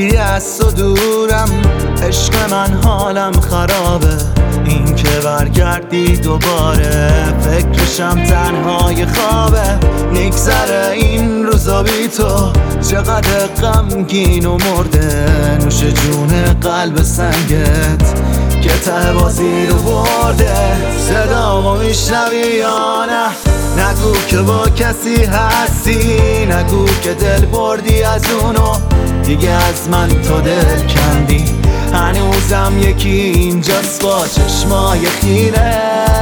وقتی از تو دورم عشق من حالم خرابه، این که برگردی دوباره فکرشم تنهای خوابه. نگذره این روزا بی تو چقدر غمگین و مرده، نوش جون قلب سنگت که ته بازی رو برده. صدامو میشنوی یا نه؟ نگو که با کسی هستی، نگو که دل بردی از اونو دیگه از من تو دل کندی. هنوزم یکی اینجاست با چشمای خیره،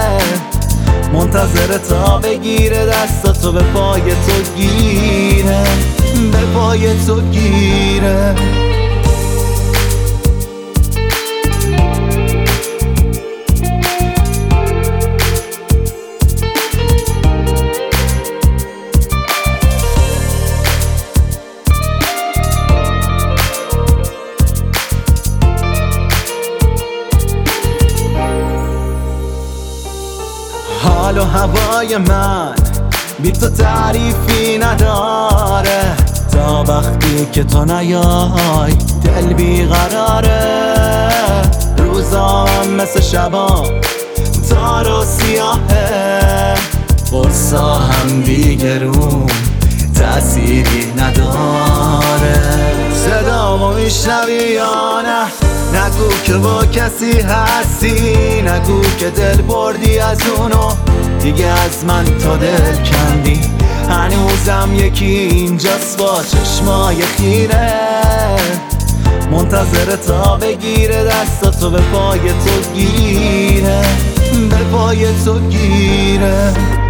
منتظر تا بگیره دستاتو به پای تو گیره، به پای تو گیره. حال و هوای من بی تو تعریفی نداره، تا وقتی که تو نیای دل بیقراره. روزام مثل شبام تار و سیاهه، قرصا هم دیگه روم تأثیری نداره. صدامو میشنوی یا نه؟ نگو که با کسی هستی، نگو که دل بردی از اونو دیگه از من تو دل کندی. هنوزم یکی اینجاست با چشمای خیره، منتظر تا بگیره دستاتو به پای تو گیره، به پای تو گیره.